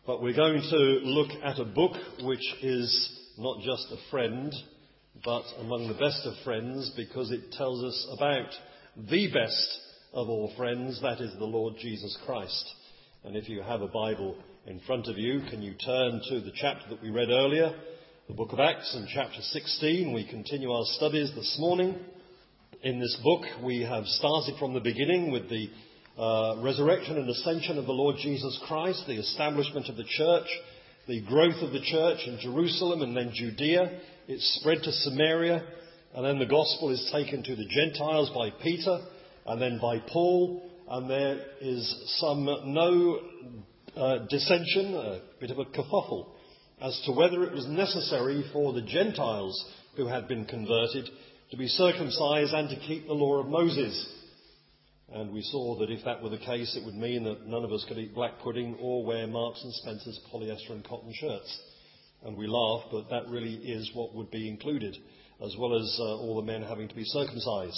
But we're going to look at a book which is not just a friend, but among the best of friends, because it tells us about the best of all friends, that is the Lord Jesus Christ. And if you have a Bible in front of you, can you turn to the chapter that we read earlier, the book of Acts, and chapter 16. We continue our studies this morning. In this book, we have started from the beginning with the resurrection and ascension of the Lord Jesus Christ, the establishment of the church, the growth of the church in Jerusalem and then Judea. It's spread to Samaria, and then the gospel is taken to the Gentiles by Peter and then by Paul, and there is no dissension, a bit of a kerfuffle, as to whether it was necessary for the Gentiles who had been converted to be circumcised and to keep the law of Moses. And we saw that if that were the case, it would mean that none of us could eat black pudding or wear Marks and Spencer's polyester and cotton shirts. And we laugh, but that really is what would be included, as well as all the men having to be circumcised.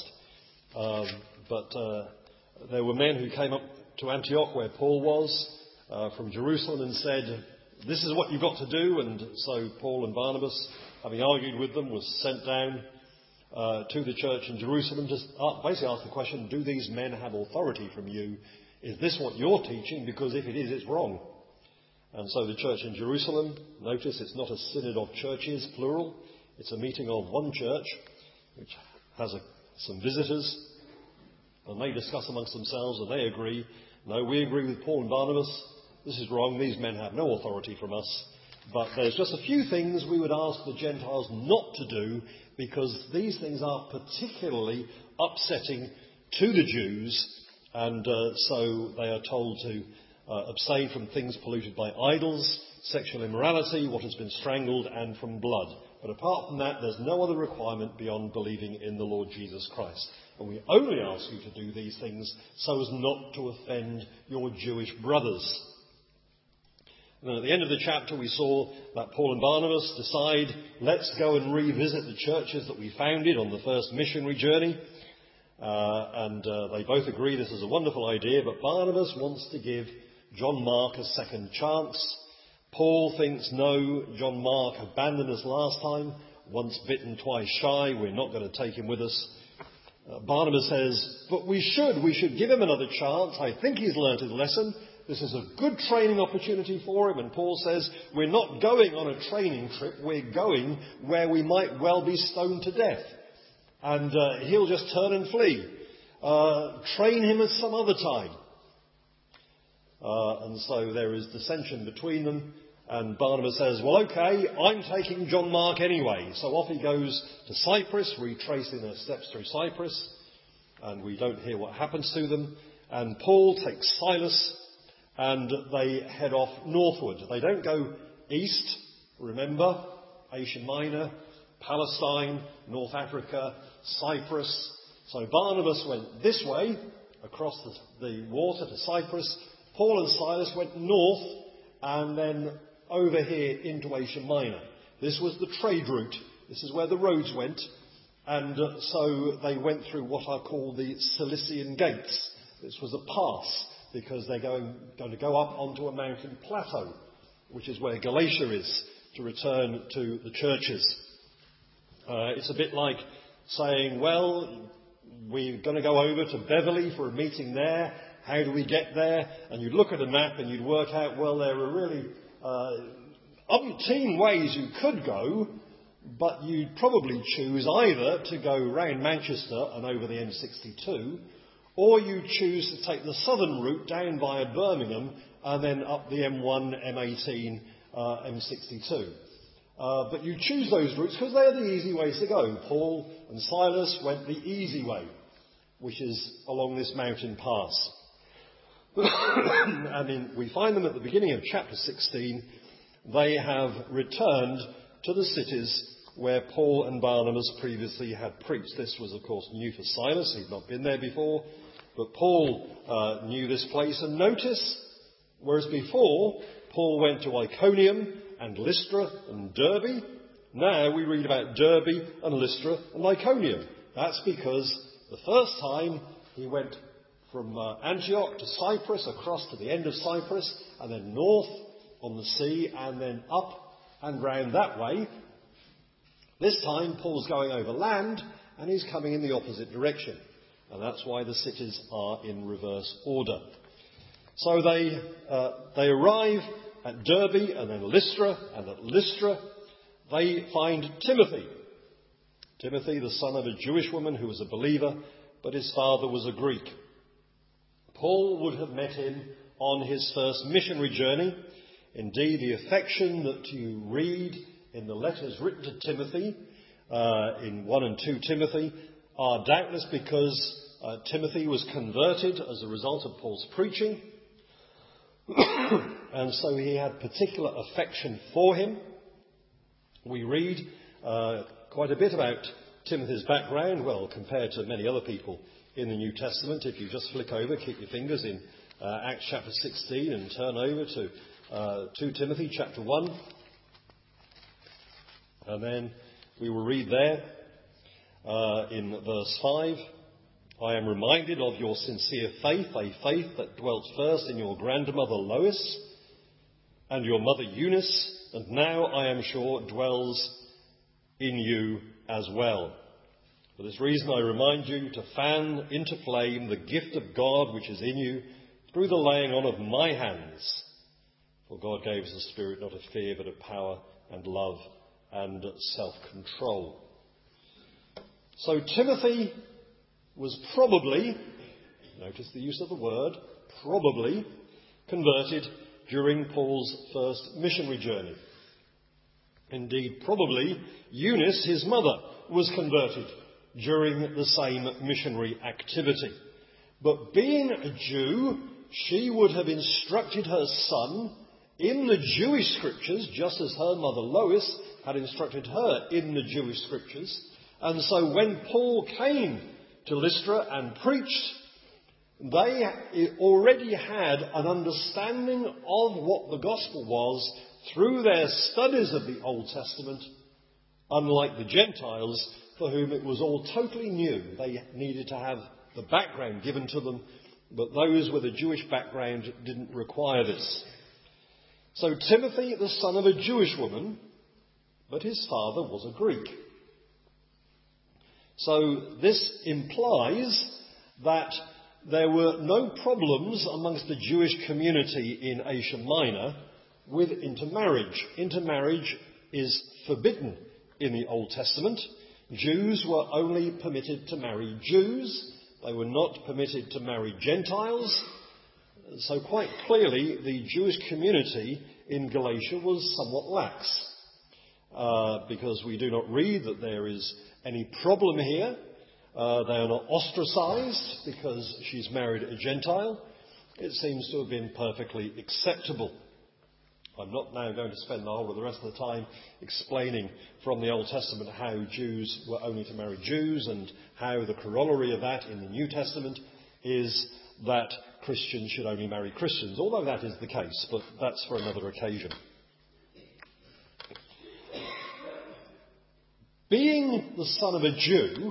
But there were men who came up to Antioch, where Paul was, from Jerusalem, and said, "This is what you've got to do." And so Paul and Barnabas, having argued with them, was sent down to the church in Jerusalem, just basically asked the question, do these men have authority from you? Is this what you're teaching? Because if it is, it's wrong. And so the church in Jerusalem, notice it's not a synod of churches, plural. It's a meeting of one church, which has some visitors, and they discuss amongst themselves, and they agree, no, we agree with Paul and Barnabas. This is wrong. These men have no authority from us. But there's just a few things we would ask the Gentiles not to do, because these things are particularly upsetting to the Jews, and so they are told to abstain from things polluted by idols, sexual immorality, what has been strangled, and from blood. But apart from that, there's no other requirement beyond believing in the Lord Jesus Christ. And we only ask you to do these things so as not to offend your Jewish brothers. And then at the end of the chapter, we saw that Paul and Barnabas decide, let's go and revisit the churches that we founded on the first missionary journey. And they both agree this is a wonderful idea, but Barnabas wants to give John Mark a second chance. Paul thinks, no, John Mark abandoned us last time, once bitten, twice shy, we're not going to take him with us. Barnabas says, but we should give him another chance. I think he's learnt his lesson. This is a good training opportunity for him. And Paul says, we're not going on a training trip. We're going where we might well be stoned to death. And he'll just turn and flee. Train him at some other time. And so there is dissension between them. And Barnabas says, well, okay, I'm taking John Mark anyway. So off he goes to Cyprus, retracing their steps through Cyprus. And we don't hear what happens to them. And Paul takes Silas, and they head off northward. They don't go east, remember, Asia Minor, Palestine, North Africa, Cyprus. So Barnabas went this way, across the water to Cyprus. Paul and Silas went north, and then over here into Asia Minor. This was the trade route. This is where the roads went. And so they went through what are called the Cilician Gates. This was a pass, because they're going to go up onto a mountain plateau, which is where Galatia is, to return to the churches. It's a bit like saying, well, we're going to go over to Beverley for a meeting there. How do we get there? And you'd look at a map and you'd work out, well, there are really umpteen ways you could go, but you'd probably choose either to go round Manchester and over the M62, or you choose to take the southern route down via Birmingham and then up the M1, M18, M62. But you choose those routes because they're the easy ways to go. Paul and Silas went the easy way, which is along this mountain pass. And we find them at the beginning of chapter 16. They have returned to the cities where Paul and Barnabas previously had preached. This was, of course, new for Silas. He'd not been there before. But Paul knew this place. And notice, whereas before Paul went to Iconium and Lystra and Derbe, now we read about Derbe and Lystra and Iconium. That's because the first time he went from Antioch to Cyprus, across to the end of Cyprus, and then north on the sea and then up and round that way. This time Paul's going over land and he's coming in the opposite direction. And that's why the cities are in reverse order. So they arrive at Derbe and then Lystra, and at Lystra they find Timothy. Timothy, the son of a Jewish woman who was a believer, but his father was a Greek. Paul would have met him on his first missionary journey. Indeed, the affection that you read in the letters written to Timothy, in 1 and 2 Timothy, are doubtless because Timothy was converted as a result of Paul's preaching. And so he had particular affection for him. We read quite a bit about Timothy's background, well, compared to many other people in the New Testament. If you just flick over, keep your fingers in Acts chapter 16 and turn over to 2 Timothy chapter 1. And then we will read there in verse 5, I am reminded of your sincere faith, a faith that dwelt first in your grandmother Lois and your mother Eunice, and now I am sure dwells in you as well. For this reason I remind you to fan into flame the gift of God which is in you through the laying on of my hands. For God gave us a spirit not of fear but of power and love and self-control. So Timothy was probably, notice the use of the word, probably converted during Paul's first missionary journey. Indeed, probably Eunice, his mother, was converted during the same missionary activity. But being a Jew, she would have instructed her son in the Jewish scriptures, just as her mother Lois had instructed her in the Jewish scriptures. And so when Paul came to Lystra and preached, they already had an understanding of what the gospel was through their studies of the Old Testament, unlike the Gentiles, for whom it was all totally new. They needed to have the background given to them, but those with a Jewish background didn't require this. So Timothy, the son of a Jewish woman, but his father was a Greek. So this implies that there were no problems amongst the Jewish community in Asia Minor with intermarriage. Intermarriage is forbidden in the Old Testament. Jews were only permitted to marry Jews. They were not permitted to marry Gentiles. So quite clearly the Jewish community in Galatia was somewhat lax, because we do not read that there is any problem here. They are not ostracized because she's married a Gentile. It seems to have been perfectly acceptable. I'm not now going to spend the whole of the rest of the time explaining from the Old Testament how Jews were only to marry Jews and how the corollary of that in the New Testament is that Christians should only marry Christians, although that is the case, but that's for another occasion. Being the son of a Jew,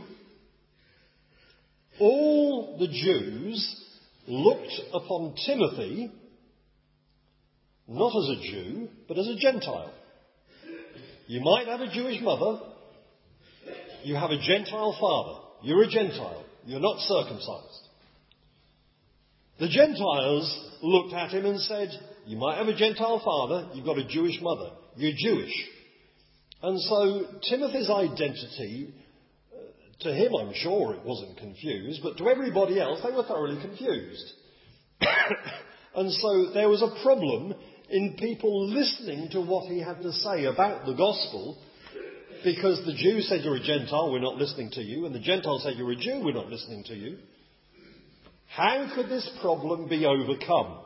all the Jews looked upon Timothy not as a Jew, but as a Gentile. You might have a Jewish mother, you have a Gentile father. You're a Gentile. You're not circumcised. The Gentiles looked at him and said, you might have a Gentile father, you've got a Jewish mother. You're Jewish. And so Timothy's identity, to him I'm sure it wasn't confused, but to everybody else they were thoroughly confused. And so there was a problem in people listening to what he had to say about the gospel, because the Jews said, you're a Gentile, we're not listening to you, and the Gentiles said, you're a Jew, we're not listening to you. How could this problem be overcome?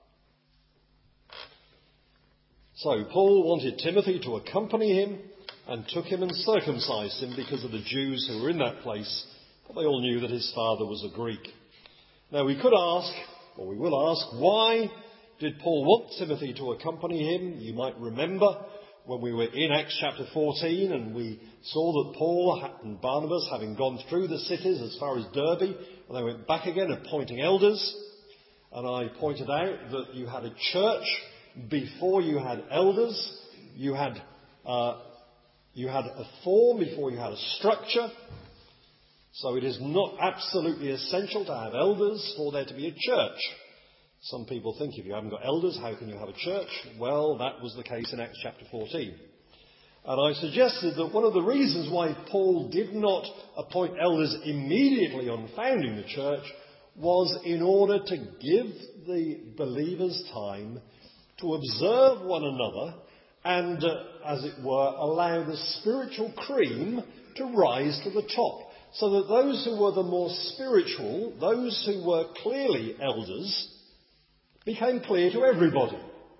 So Paul wanted Timothy to accompany him and took him and circumcised him because of the Jews who were in that place, but they all knew that his father was a Greek. Now we could ask, or we will ask, why did Paul want Timothy to accompany him? You might remember when we were in Acts chapter 14 and we saw that Paul and Barnabas, having gone through the cities as far as Derbe, and they went back again appointing elders. And I pointed out that you had a church before you had elders, you had a form before you had a structure. So it is not absolutely essential to have elders for there to be a church. Some people think if you haven't got elders, how can you have a church? Well, that was the case in Acts chapter 14. And I suggested that one of the reasons why Paul did not appoint elders immediately on founding the church was in order to give the believers time to observe one another and, as it were, allow the spiritual cream to rise to the top. So that those who were the more spiritual, those who were clearly elders, became clear to everybody.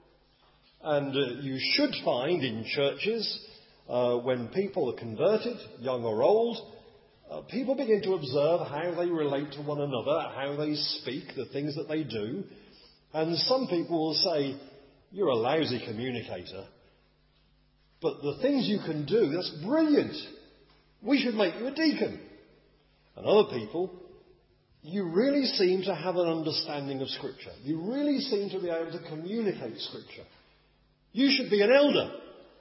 And you should find in churches, when people are converted, young or old, people begin to observe how they relate to one another, how they speak, the things that they do. And some people will say, you're a lousy communicator, but the things you can do, that's brilliant. We should make you a deacon. And other people, you really seem to have an understanding of Scripture. You really seem to be able to communicate Scripture. You should be an elder.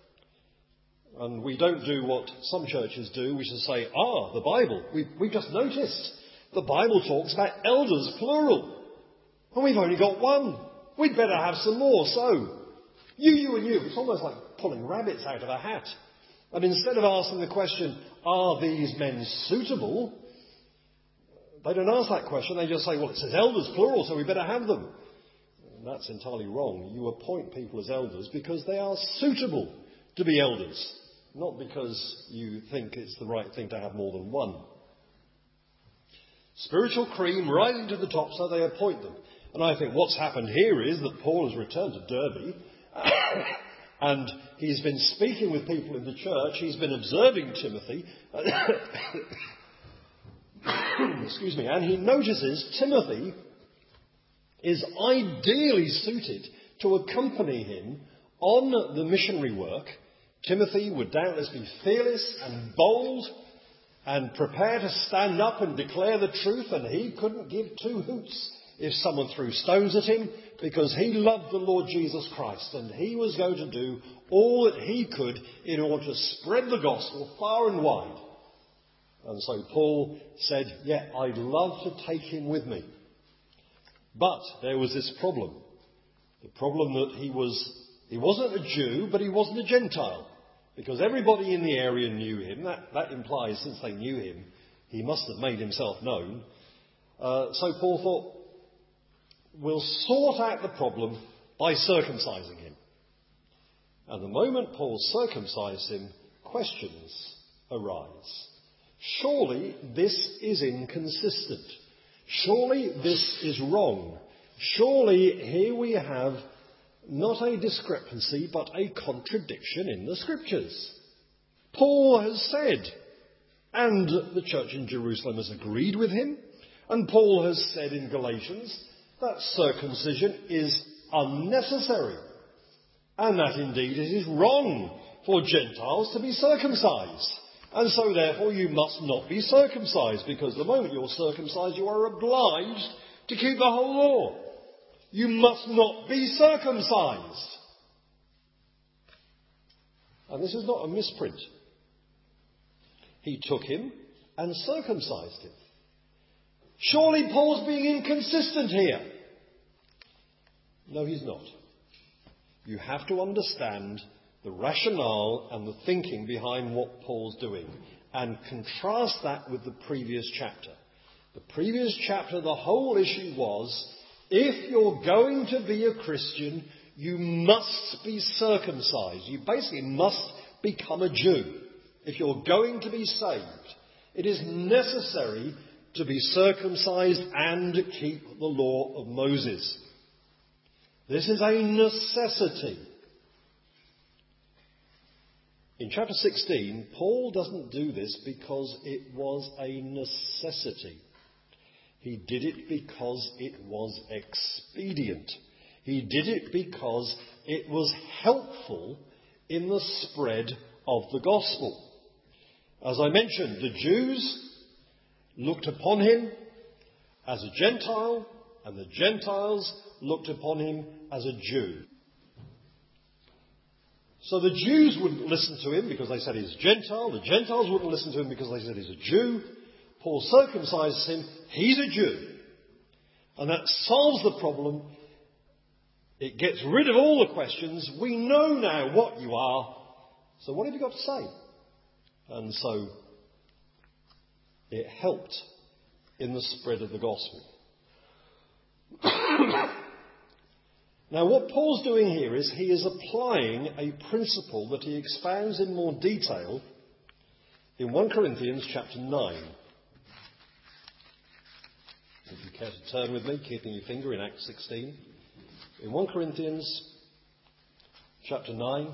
And we don't do what some churches do, which is say, the Bible. We've just noticed the Bible talks about elders, plural. And we've only got one. We'd better have some more. So, you and you. It's almost like pulling rabbits out of a hat. And instead of asking the question, are these men suitable? They don't ask that question. They just say, well, it says elders, plural, so we better have them. And that's entirely wrong. You appoint people as elders because they are suitable to be elders, not because you think it's the right thing to have more than one. Spiritual cream rising to the top, so they appoint them. And I think what's happened here is that Paul has returned to Derbe and he's been speaking with people in the church. He's been observing Timothy. Excuse me, and he notices Timothy is ideally suited to accompany him on the missionary work. Timothy would doubtless be fearless and bold and prepared to stand up and declare the truth, and he couldn't give two hoots if someone threw stones at him, because he loved the Lord Jesus Christ and he was going to do all that he could in order to spread the gospel far and wide. And so Paul said, I'd love to take him with me. But there was this problem. The problem that he wasn't a Jew, but he wasn't a Gentile. Because everybody in the area knew him. That implies, since they knew him, he must have made himself known. So Paul thought, we'll sort out the problem by circumcising him. And the moment Paul circumcised him, questions arise. Surely this is inconsistent. Surely this is wrong. Surely here we have not a discrepancy, but a contradiction in the Scriptures. Paul has said, and the church in Jerusalem has agreed with him, and Paul has said in Galatians that circumcision is unnecessary, and that indeed it is wrong for Gentiles to be circumcised. And so therefore you must not be circumcised, because the moment you're circumcised you are obliged to keep the whole law. You must not be circumcised. And this is not a misprint. He took him and circumcised him. Surely Paul's being inconsistent here. No, he's not. You have to understand the rationale and the thinking behind what Paul's doing, and contrast that with the previous chapter. The previous chapter, the whole issue was, if you're going to be a Christian, you must be circumcised. You basically must become a Jew. If you're going to be saved, it is necessary to be circumcised and keep the law of Moses. This is a necessity. In chapter 16, Paul doesn't do this because it was a necessity. He did it because it was expedient. He did it because it was helpful in the spread of the gospel. As I mentioned, the Jews looked upon him as a Gentile, and the Gentiles looked upon him as a Jew. So the Jews wouldn't listen to him because they said he's a Gentile. The Gentiles wouldn't listen to him because they said he's a Jew. Paul circumcises him. He's a Jew. And that solves the problem. It gets rid of all the questions. We know now what you are. So what have you got to say? And so it helped in the spread of the gospel. Now what Paul's doing here is he is applying a principle that he expounds in more detail in 1 Corinthians chapter 9. If you care to turn with me, keeping your finger in Acts 16. In 1 Corinthians chapter 9.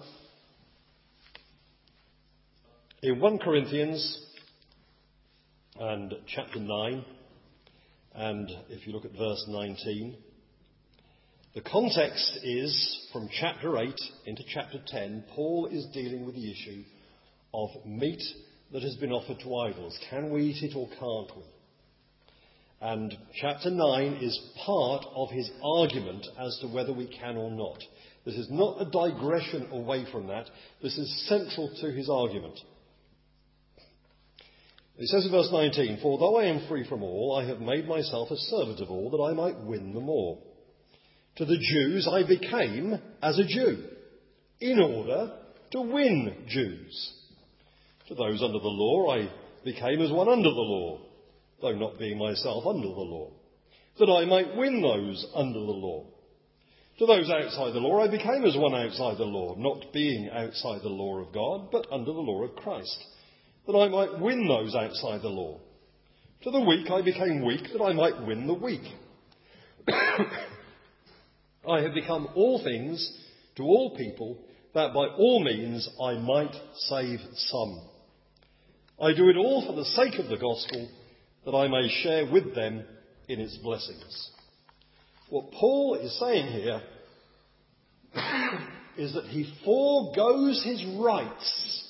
In 1 Corinthians and chapter 9, and if you look at verse 19, the context is from chapter 8 into chapter 10, Paul is dealing with the issue of meat that has been offered to idols. Can we eat it or can't we? And chapter 9 is part of his argument as to whether we can or not. This is not a digression away from that. This is central to his argument. It says in verse 19, "For though I am free from all, I have made myself a servant of all, that I might win them all. To the Jews I became as a Jew, in order to win Jews. To those under the law I became as one under the law, though not being myself under the law, that I might win those under the law. To those outside the law I became as one outside the law, not being outside the law of God, but under the law of Christ, that I might win those outside the law. To the weak I became weak, that I might win the weak. I have become all things to all people, that by all means I might save some. I do it all for the sake of the gospel, that I may share with them in its blessings." What Paul is saying here is that he foregoes his rights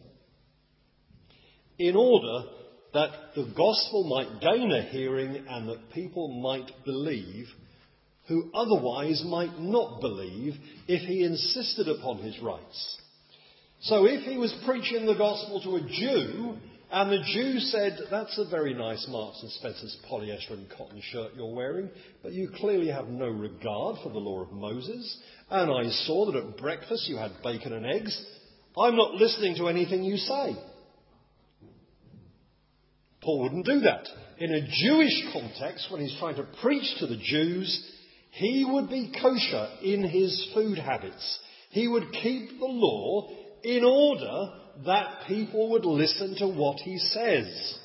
in order that the gospel might gain a hearing and that people might believe who otherwise might not believe if he insisted upon his rights. So if he was preaching the gospel to a Jew, and the Jew said, "That's a very nice Marks and Spencer's polyester and cotton shirt you're wearing, but you clearly have no regard for the law of Moses, and I saw that at breakfast you had bacon and eggs. I'm not listening to anything you say." Paul wouldn't do that. In a Jewish context, when he's trying to preach to the Jews, he would be kosher in his food habits. He would keep the law in order that people would listen to what he says.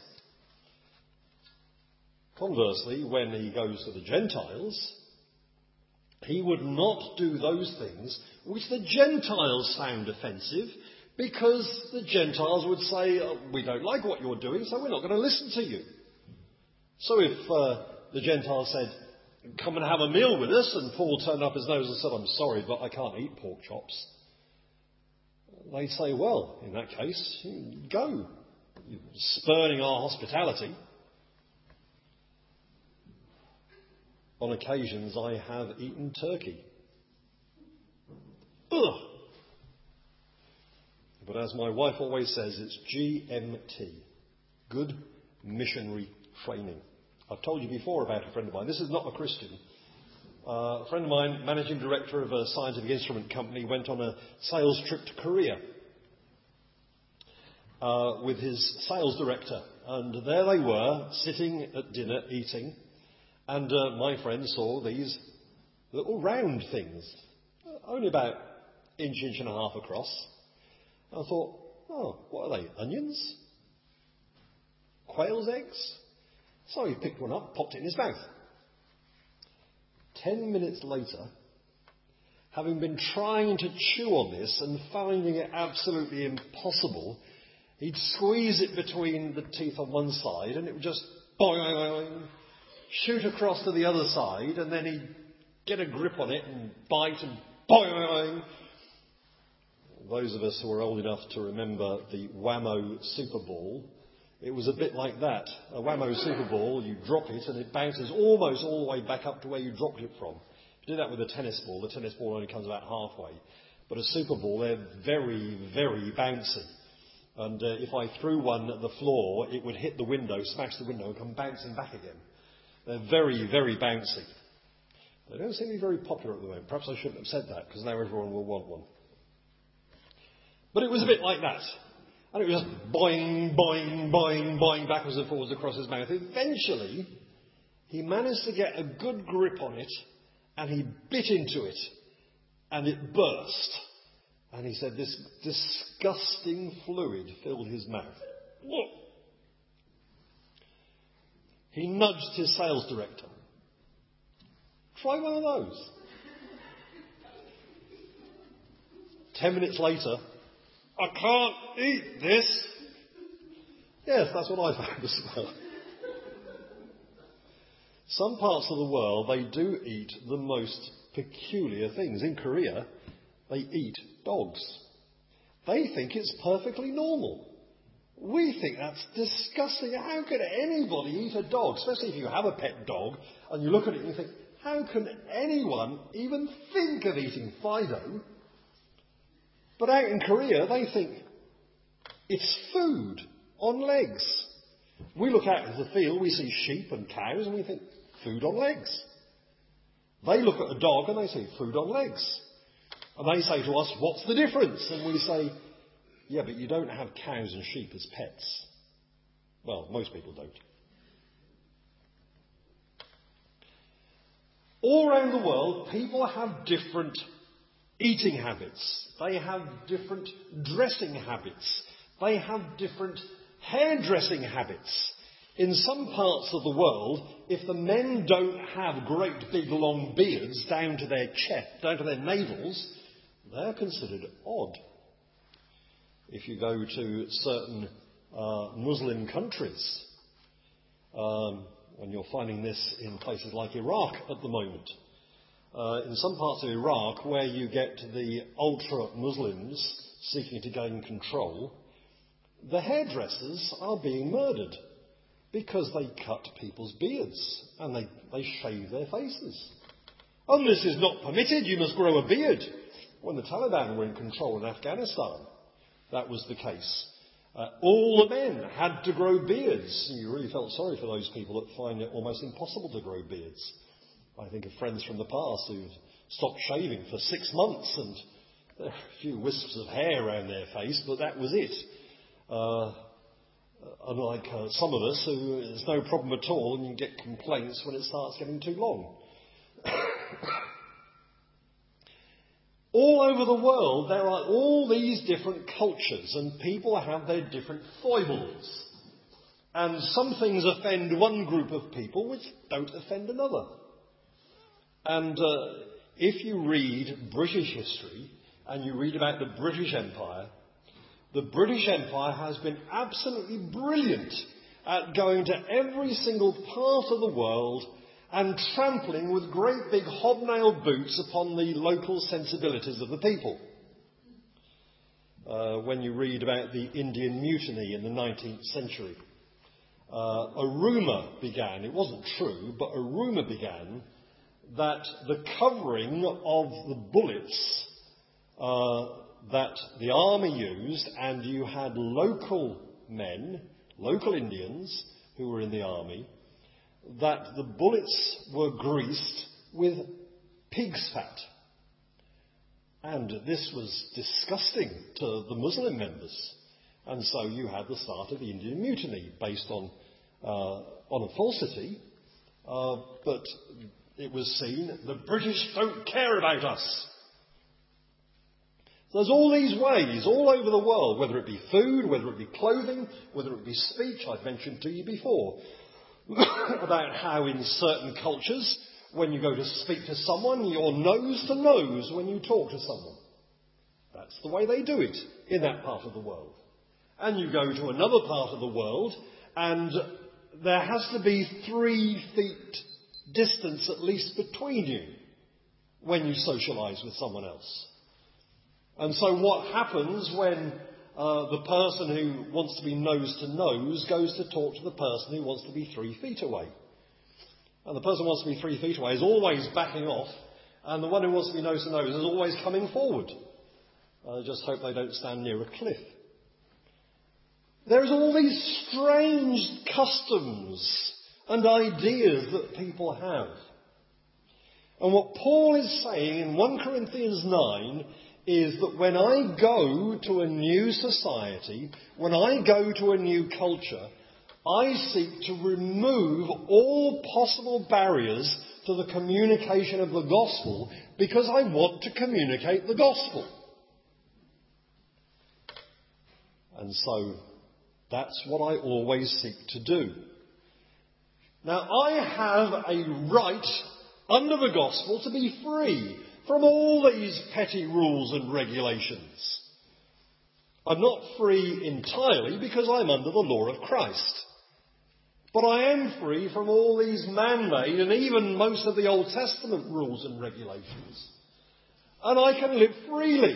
Conversely, when he goes to the Gentiles, he would not do those things which the Gentiles found offensive, because the Gentiles would say, "We don't like what you're doing, so we're not going to listen to you." So if the Gentiles said, "Come and have a meal with us," and Paul turned up his nose and said, "I'm sorry, but I can't eat pork chops," they'd say, "Well, in that case, go. You're spurning our hospitality." On occasions, I have eaten turkey. Ugh. But as my wife always says, it's GMT. Good missionary training. I've told you before about a friend of mine. This is not a Christian. A friend of mine, managing director of a scientific instrument company, went on a sales trip to Korea with his sales director. And there they were, sitting at dinner, eating. And my friend saw these little round things, only about inch and a half across. I thought, "Oh, what are they, onions? Quail's eggs?" So he picked one up, popped it in his mouth. 10 minutes later, having been trying to chew on this and finding it absolutely impossible, he'd squeeze it between the teeth on one side and it would just boing, shoot across to the other side, and then he'd get a grip on it and bite and boing. Those of us who are old enough to remember the Whammo Super Ball, it was a bit like that. A Whammo Super Ball, you drop it and it bounces almost all the way back up to where you dropped it from. If you do that with a tennis ball, the tennis ball only comes about halfway. But a Super Ball, they're very, very bouncy. And if I threw one at the floor, it would hit the window, smash the window, and come bouncing back again. They're very, very bouncy. They don't seem to be very popular at the moment. Perhaps I shouldn't have said that, because now everyone will want one. But it was a bit like that. And it was just boing, boing, boing, boing, backwards and forwards across his mouth. Eventually, he managed to get a good grip on it, and he bit into it, and it burst. And he said this disgusting fluid filled his mouth. He nudged his sales director. Try one of those. 10 minutes later, I can't eat this. Yes, that's what I found as well. Some parts of the world, they do eat the most peculiar things. In Korea, they eat dogs. They think it's perfectly normal. We think that's disgusting. How could anybody eat a dog? Especially if you have a pet dog and you look at it and you think, how can anyone even think of eating Fido? But out in Korea, they think it's food on legs. We look out into the field, we see sheep and cows, and we think, food on legs. They look at a dog and they say, food on legs. And they say to us, what's the difference? And we say, yeah, but you don't have cows and sheep as pets. Well, most people don't. All around the world, people have different eating habits. They have different dressing habits. They have different hairdressing habits. In some parts of the world, if the men don't have great big long beards down to their chest, down to their navels, they're considered odd. If you go to certain Muslim countries, and you're finding this in places like Iraq at the moment, in some parts of Iraq where you get the ultra-Muslims seeking to gain control, the hairdressers are being murdered because they cut people's beards and they shave their faces. And this is not permitted, you must grow a beard. When the Taliban were in control in Afghanistan, that was the case. All the men had to grow beards. You really felt sorry for those people that find it almost impossible to grow beards. I think of friends from the past who stopped shaving for 6 months and there were a few wisps of hair around their face, but that was it. Unlike some of us who there's no problem at all and you get complaints when it starts getting too long. All over the world there are all these different cultures and people have their different foibles. And some things offend one group of people which don't offend another. And if you read British history and you read about the British Empire has been absolutely brilliant at going to every single part of the world and trampling with great big hobnailed boots upon the local sensibilities of the people. When you read about the Indian Mutiny in the 19th century, a rumour began, it wasn't true, but a rumour began that the covering of the bullets that the army used, and you had local men, local Indians who were in the army, that the bullets were greased with pig's fat. And this was disgusting to the Muslim members. And so you had the start of the Indian Mutiny based on a falsity, but it was seen the British don't care about us. So there's all these ways all over the world, whether it be food, whether it be clothing, whether it be speech, I've mentioned to you before, about how in certain cultures, when you go to speak to someone, you're nose to nose when you talk to someone. That's the way they do it in that part of the world. And you go to another part of the world, and there has to be 3 feet distance at least between you when you socialise with someone else. And so what happens when the person who wants to be nose to nose goes to talk to the person who wants to be 3 feet away? And the person who wants to be 3 feet away is always backing off, and the one who wants to be nose to nose is always coming forward. I just hope they don't stand near a cliff. There's all these strange customs and ideas that people have. And what Paul is saying in 1 Corinthians 9 is that when I go to a new society, when I go to a new culture, I seek to remove all possible barriers to the communication of the gospel because I want to communicate the gospel. And so that's what I always seek to do. Now, I have a right under the gospel to be free from all these petty rules and regulations. I'm not free entirely because I'm under the law of Christ. But I am free from all these man-made and even most of the Old Testament rules and regulations. And I can live freely.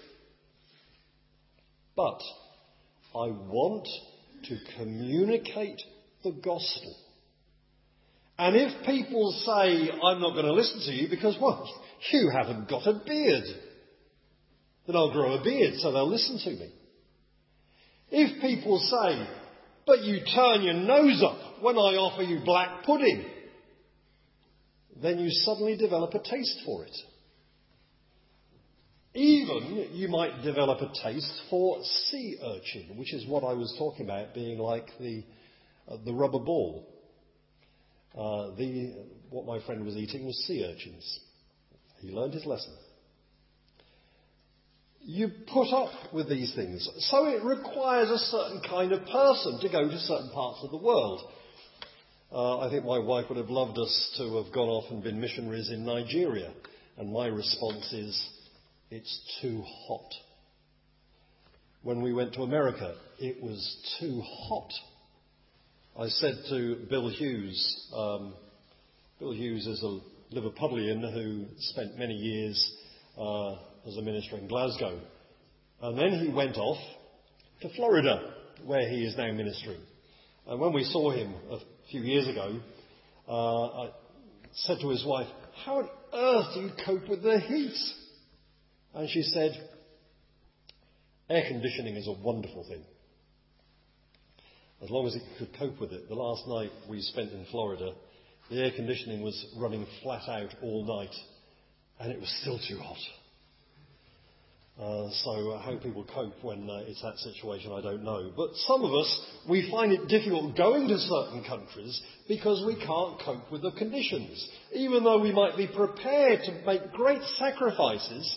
But I want to communicate the gospel. And if people say, I'm not going to listen to you because, well, you haven't got a beard, then I'll grow a beard so they'll listen to me. If people say, but you turn your nose up when I offer you black pudding, then you suddenly develop a taste for it. Even you might develop a taste for sea urchin, which is what I was talking about being like the rubber ball. What my friend was eating was sea urchins. He learned his lesson. You put up with these things. So it requires a certain kind of person to go to certain parts of the world. I think my wife would have loved us to have gone off and been missionaries in Nigeria. And my response is, it's too hot. When we went to America, it was too hot. I said to Bill Hughes, Bill Hughes is a Liverpudlian who spent many years as a minister in Glasgow. And then he went off to Florida, where he is now ministering. And when we saw him a few years ago, I said to his wife, how on earth do you cope with the heat? And she said, air conditioning is a wonderful thing. As long as it could cope with it. The last night we spent in Florida, the air conditioning was running flat out all night, and it was still too hot. So how people cope when it's that situation, I don't know. But some of us, we find it difficult going to certain countries because we can't cope with the conditions. Even though we might be prepared to make great sacrifices,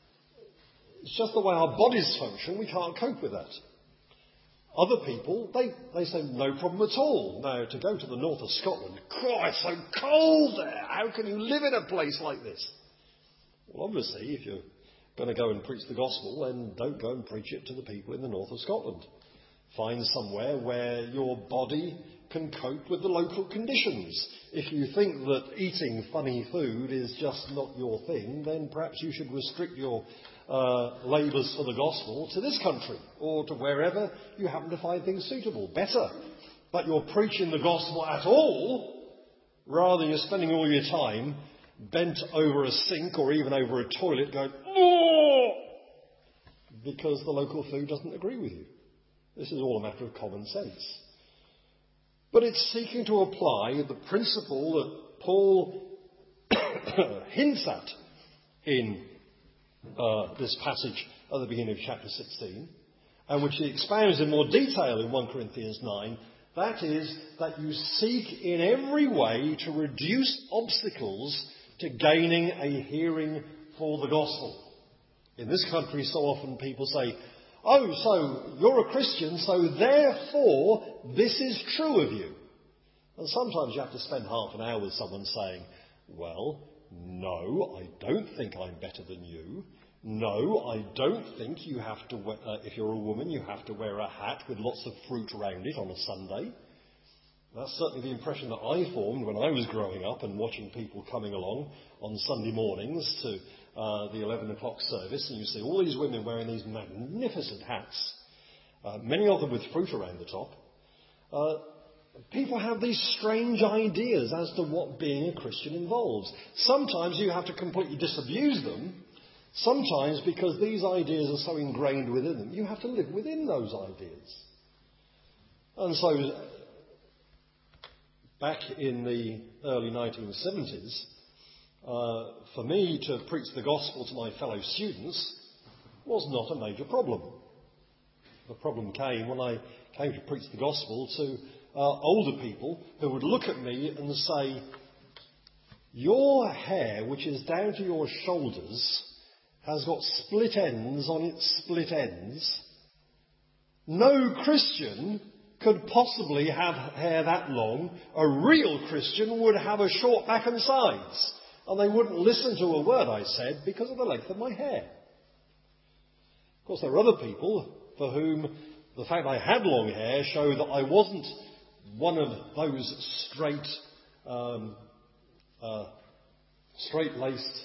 it's just the way our bodies function, we can't cope with that. Other people, they say no problem at all. Now, to go to the north of Scotland, God, it's so cold there. How can you live in a place like this? Well, obviously, if you're going to go and preach the gospel, then don't go and preach it to the people in the north of Scotland. Find somewhere where your body can cope with the local conditions. If you think that eating funny food is just not your thing, then perhaps you should restrict your labours for the gospel to this country or to wherever you happen to find things suitable. Better that you're preaching the gospel at all rather than you're spending all your time bent over a sink or even over a toilet going, oh, because the local food doesn't agree with you. This is all a matter of common sense. But it's seeking to apply the principle that Paul hints at in this passage at the beginning of chapter 16, and which he expounds in more detail in 1 Corinthians 9, that is, that you seek in every way to reduce obstacles to gaining a hearing for the gospel. In this country, so often people say, oh, so you're a Christian, so therefore this is true of you. And sometimes you have to spend half an hour with someone saying, well, no, I don't think I'm better than you. No, I don't think you have to, if you're a woman, you have to wear a hat with lots of fruit around it on a Sunday. That's certainly the impression that I formed when I was growing up and watching people coming along on Sunday mornings to the 11 o'clock service, and you see all these women wearing these magnificent hats, many of them with fruit around the top. People have these strange ideas as to what being a Christian involves. Sometimes you have to completely disabuse them Sometimes because these ideas are so ingrained within them, you have to live within those ideas. And so, back in the early 1970s, for me to preach the gospel to my fellow students was not a major problem. The problem came when I came to preach the gospel to older people who would look at me and say, "Your hair, which is down to your shoulders, has got split ends on its split ends. No Christian could possibly have hair that long. A real Christian would have a short back and sides." And they wouldn't listen to a word I said because of the length of my hair. Of course, there are other people for whom the fact I had long hair showed that I wasn't one of those straight-laced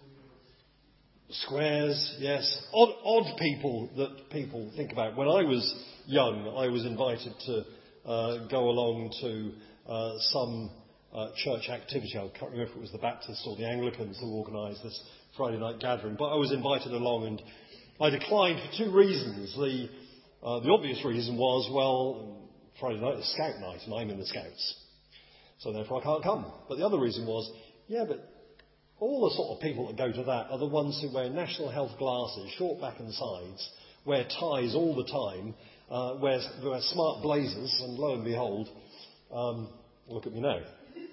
squares, yes, odd people that people think about. When I was young, I was invited to go along to some church activity. I can't remember if it was the Baptists or the Anglicans who organised this Friday night gathering, but I was invited along and I declined for two reasons. The obvious reason was, well, Friday night is Scout night and I'm in the Scouts, so therefore I can't come. But the other reason was, but all the sort of people that go to that are the ones who wear national health glasses, short back and sides, wear ties all the time, wear smart blazers, and lo and behold, look at me now.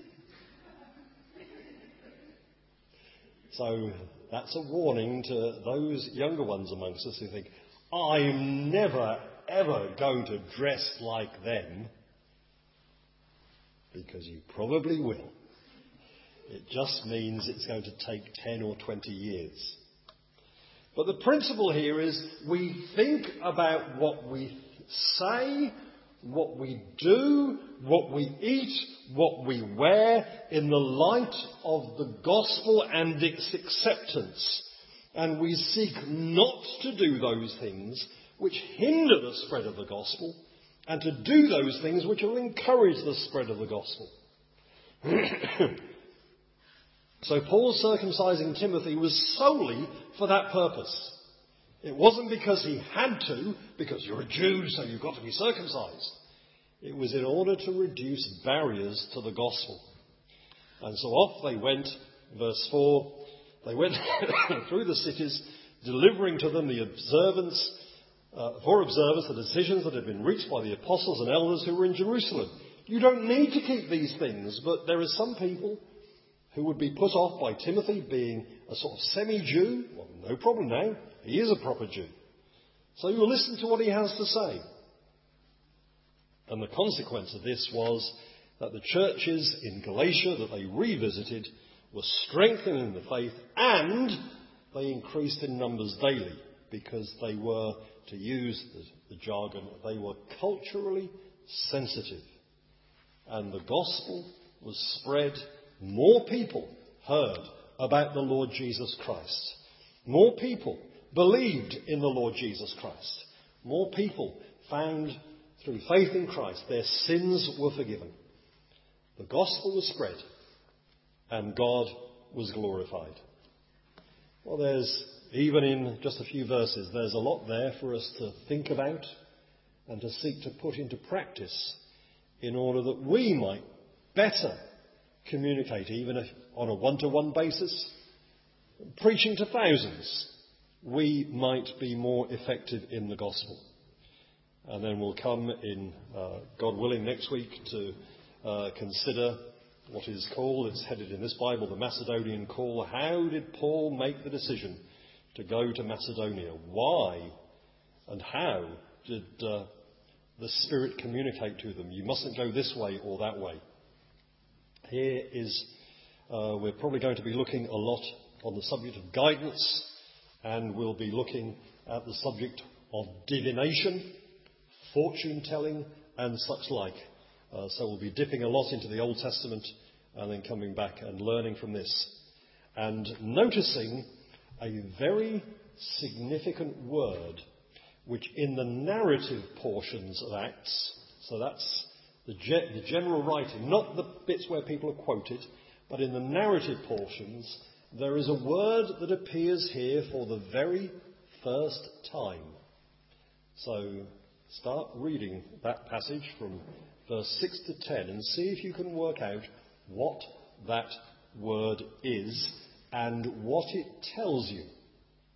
So that's a warning to those younger ones amongst us who think, "I'm never, ever going to dress like them," because you probably will. It just means it's going to take 10 or 20 years. But the principle here is we think about what we say, what we do, what we eat, what we wear in the light of the gospel and its acceptance. And we seek not to do those things which hinder the spread of the gospel, and to do those things which will encourage the spread of the gospel. So Paul circumcising Timothy was solely for that purpose. It wasn't because he had to, because you're a Jew, so you've got to be circumcised. It was in order to reduce barriers to the gospel. And so off they went, verse 4, they went through the cities, delivering to them the observance, the decisions that had been reached by the apostles and elders who were in Jerusalem. You don't need to keep these things, but there are some people who would be put off by Timothy being a sort of semi-Jew. Well, no problem now. He is a proper Jew. So you will listen to what he has to say. And the consequence of this was that the churches in Galatia that they revisited were strengthened in the faith, and they increased in numbers daily because they were, to use the jargon, they were culturally sensitive. And the gospel was spread. More people heard about the Lord Jesus Christ. More people believed in the Lord Jesus Christ. More people found through faith in Christ their sins were forgiven. The gospel was spread and God was glorified. Well, there's, even in just a few verses, there's a lot there for us to think about and to seek to put into practice in order that we might better communicate, even if on a one-to-one basis, preaching to thousands, we might be more effective in the gospel. And then we'll come in, God willing, next week to consider what is called, it's headed in this Bible, the Macedonian call. How did Paul make the decision to go to Macedonia? Why and how did the Spirit communicate to them? You mustn't go this way or that way. Here is, we're probably going to be looking a lot on the subject of guidance, and we'll be looking at the subject of divination, fortune telling, and such like. So we'll be dipping a lot into the Old Testament and then coming back and learning from this. And noticing a very significant word, which in the narrative portions of Acts, so that's the general writing, not the bits where people are quoted, but in the narrative portions, there is a word that appears here for the very first time. So start reading that passage from verse 6 to 10 and see if you can work out what that word is and what it tells you.